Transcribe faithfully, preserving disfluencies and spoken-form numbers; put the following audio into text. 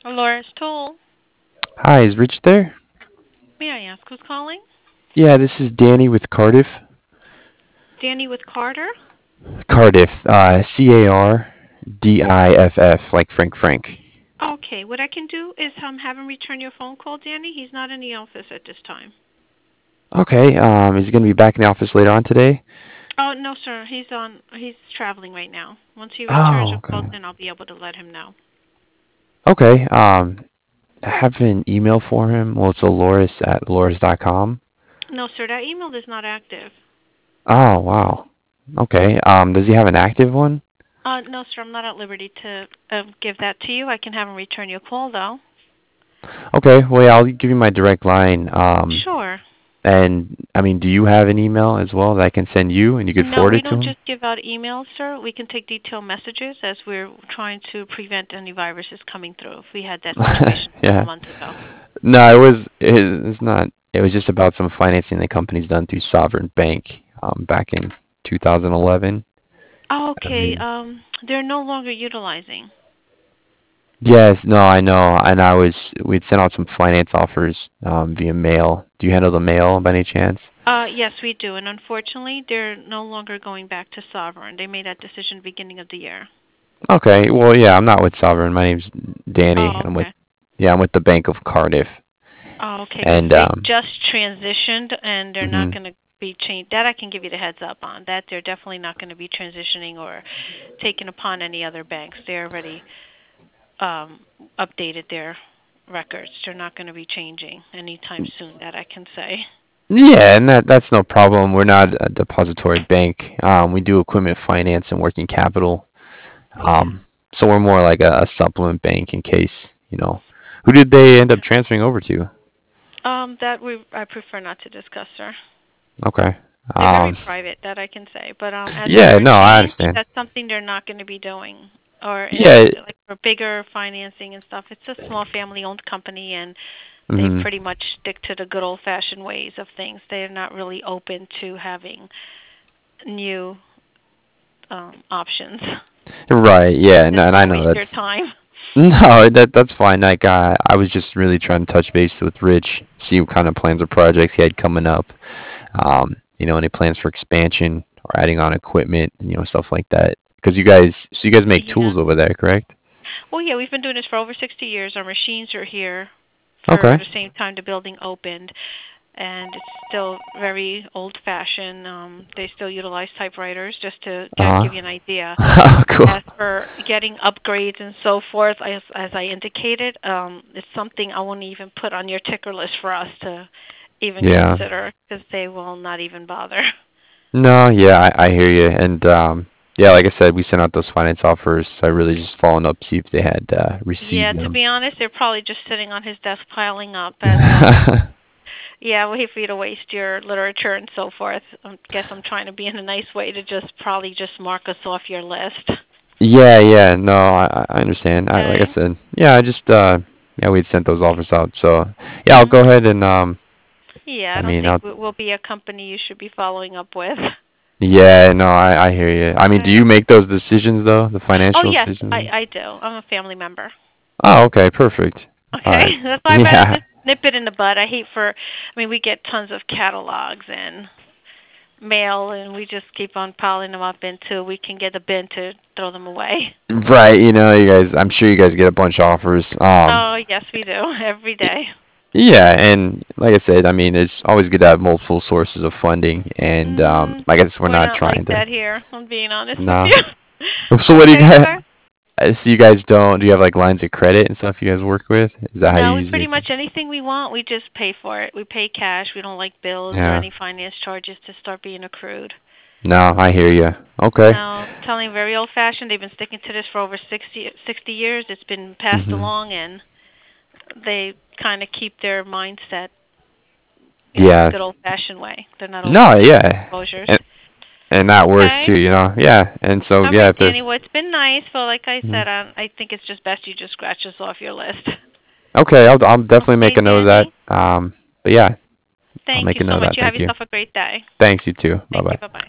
Laura's Toll. Hi, is Rich there? May I ask who's calling? Yeah, this is Danny with Cardiff. Danny with Carter? Cardiff, uh, C A R D I F F, like Frank Frank. Okay, what I can do is um have him return your phone call, Danny. He's not in the office at this time. Okay, um, is he going to be back in the office later on today? Oh no, sir. He's on. He's traveling right now. Once he returns Oh, your call, okay. then I'll be able to let him know. Okay, um, I have an email for him. Well, it's Aloris at aloris dot com. No, sir. That email is not active. Oh, wow. Okay, um, does he have an active one? Uh, no, sir. I'm not at liberty to uh, give that to you. I can have him return your call, though. Okay, well, yeah, I'll give you my direct line. Um, Sure. and, I mean, do you have an email as well that I can send you and you could No, forward we it to don't him? just give out emails, sir. We can take detailed messages as we're trying to prevent any viruses coming through. We had that situation a couple Yeah. months ago. No, it was it, it's not. It was just about some financing the company's done through Sovereign Bank um, back in two thousand eleven. Oh, I okay. mean, Um, they're no longer utilizing. yes, no, I know, and I was we'd sent out some finance offers um, via mail. Do you handle the mail by any chance? Uh, yes, we do, and unfortunately, they're no longer going back to Sovereign. They made that decision beginning of the year. Okay, well, yeah, I'm not with Sovereign. My name's Danny, Oh, and I'm with okay. yeah, I'm with the Bank of Cardiff, Oh, okay, because and they um, just transitioned, and they're not hmm going to be changed. That I can give you the heads up on. That they're definitely not going to be transitioning or taking upon any other banks. They're already um, updated their records. They're not going to be changing anytime soon. That I can say. yeah, and that that's no problem. We're not a depository bank. Um, we do equipment finance and working capital. Um, so we're more like a, a supplement bank in case, you know. Who did they end up transferring over to? Um, that we I prefer not to discuss, sir. Okay. They're very Um, private, that I can say. But um, as yeah, for no, I change, understand. that's something they're not going to be doing. Or in Yeah. like for bigger financing and stuff, it's a small family-owned company, and they hmm pretty much stick to the good old-fashioned ways of things. They're not really open to having new um, options. Right. Yeah. Just No, and I don't know waste your that's time. no, that that's fine. Like uh, I was just really trying to touch base with Rich, see what kind of plans or projects he had coming up. Um, you know, any plans for expansion or adding on equipment, you know, stuff like that. Because you guys, so you guys make Yeah. tools over there, correct? Well, yeah, we've been doing this for over sixty years. Our machines are here for Okay. the same time the building opened, and it's still very old-fashioned. Um, they still utilize typewriters, just to kind of give you an idea. Uh-huh. Cool. As for getting upgrades and so forth, as, as I indicated, um, it's something I won't even put on your ticker list for us to even Yeah. consider, because they will not even bother. No, yeah, I, I hear you. And um, yeah, like I said, we sent out those finance offers. I really just following up, see if they had uh, Yeah, received to them. be honest, they're probably just sitting on his desk piling up as um yeah, I hate for you to waste your literature and so forth. I guess I'm trying to be in a nice way to just probably just mark us off your list. Yeah, yeah, no, I, I understand. I, like I Okay. said, yeah, I just uh, yeah, we'd sent those offers out. So yeah, I'll go Mhm. ahead and um, Yeah, I I don't mean, think I'll we- we'll be a company you should be following up with. yeah, no, I, I hear you. I mean, do Okay. you make those decisions though, the Oh financial yes, I decisions? I do. I'm a family member. Oh, okay, perfect. All Okay, right. that's why I better Yeah. just nip it in the bud. I hate for, I mean, we get tons of catalogs and mail, and we just keep on piling them up until we can get a bin to throw them away. Right, you know, you guys, I'm sure you guys get a bunch of offers. Um, Oh yes, we do every day. Yeah, and like I said, I mean, it's always good to have multiple sources of funding, and um, Mm, like I said, we're we're not not like trying to. that here. I'm being honest with No. you. So what do you Okay, guys? sir. So you guys don't? Do you have like lines of credit and stuff you guys work with? Is that how you No, we usually? pretty much anything we want, we just pay for it. We pay cash. We don't like bills or Yeah. any finance charges to start being accrued. No, I hear you. Okay. No, I'm telling you, very old fashioned. They've been sticking to this for over sixty, sixty years. It's been passed Mhm. along, and they kind of keep their mindset, you know, the Yeah. good old fashioned way. They're not open No, to new yeah, exposures. and and that works Okay. too, you know. Yeah, and so All yeah, right, if Danny. there's. Well, it's been nice, but like I Mhm. said, I, I think it's just best you just scratch us off your list. Okay, I'll I'll definitely make Okay, a note of that. Danny. Um, but yeah, I'll Thank make you a note so of much. that. You have Thank you. yourself a great day. Thanks, you too. Bye Thank you. bye. Bye bye.